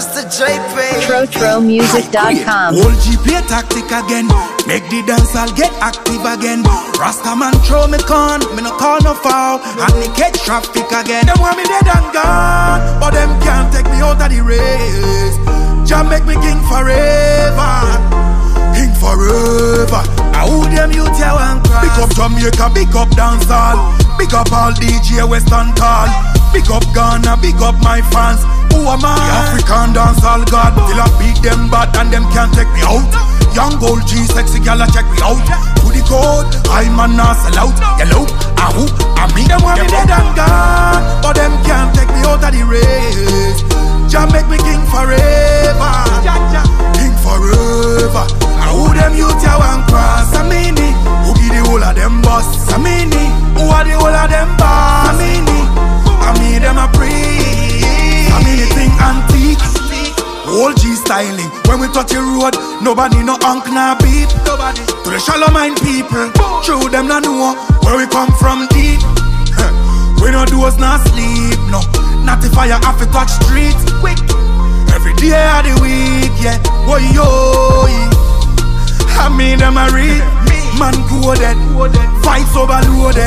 Master JP. TroTroMusic.com. Old G play tactic again. Make the dance, I'll get active again. Rastaman throw me con, me no call no foul. And me catch traffic again. Them want me dead and gone, but them can't take me out of the race. Jah make me king forever. King forever. I who them youth here want cry. Big up Jamaica, big up dancehall. Big up all DJ Western Call. Big up Ghana, big up my fans. Who am I? The African dancehall god. Till I beat them bad and them can't take me out. Young gold G, sexy gal, check me out. To the code, I man not sell out. Yellow, who? I mean them want me dead and gone, but them can't take me out of the race. Jah make me king forever. King forever. I who them youth ya want cross. I mean it. Who give the whole of them boss? I mean it. Who are the whole of them boss? I mean it. I mean them a pre. I mean it thing antique. Old G styling. When we touch the road, nobody no unk na beat. Nobody. To the shallow mind people, true them no know where we come from deep. We no do us not sleep, no. Not if I have to touch streets quick. Every day of the week, yeah. Boy, yo. I mean them a read. Man coded, vibes overloaded.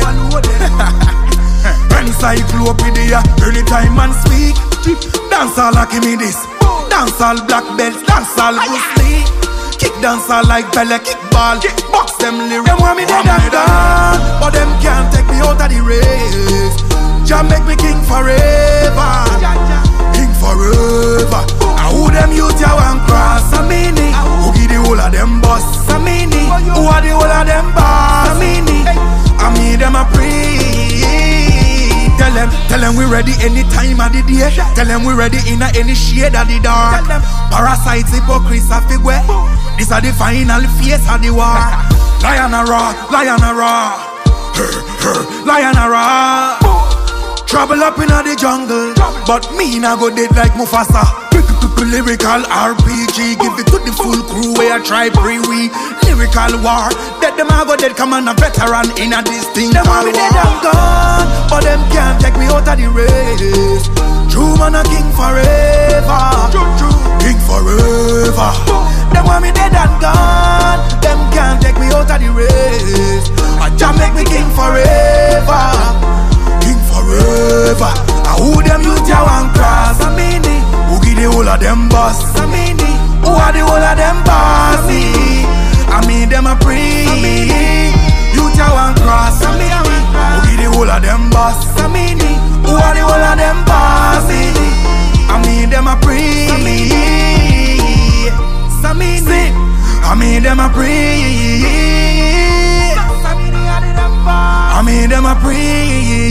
Encyclopedia, anytime man speak. Dance all like me this. Dance all black belts, dance all Bruce Lee. Kick dance all like Bella, kick ball. Box them lyrics. Them want me dead and gone, but them can't take me out of the race. Jah make me king forever. King forever. I who them youth ya want cross. I mean it. Who give the whole of them boss? I mean it. Who are the whole of them boss? I mean it. I mean them a pre. Tell them we ready any time of the day. Tell them we ready in any shade of the dark. Parasites, hypocrites, a figure. This are the final face of the war. Lion a raw, lion a raw. Lion a raw. Trouble up in the jungle, but me nah go dead like Mufasa. Lyrical RPG, give it to the full crew where I try pre-we. Lyrical war, dead them a go dead, come on a veteran in a distinct. Them want me dead and gone, but them can't take me out of the race. True man a king forever. King forever. Them want me dead and gone, them can't take me out of the race. Jah make me king forever. King forever. I who them youth ya want cross. I mean it. Who give the whole of them boss? I mean it. Who are the whole of them boss? I mean them a pre. Youth ya want cross. I mean it. Who give the whole of them boss? I mean it. Who are the whole of them boss? I mean them a pre. I mean them a pre. I mean them a pre.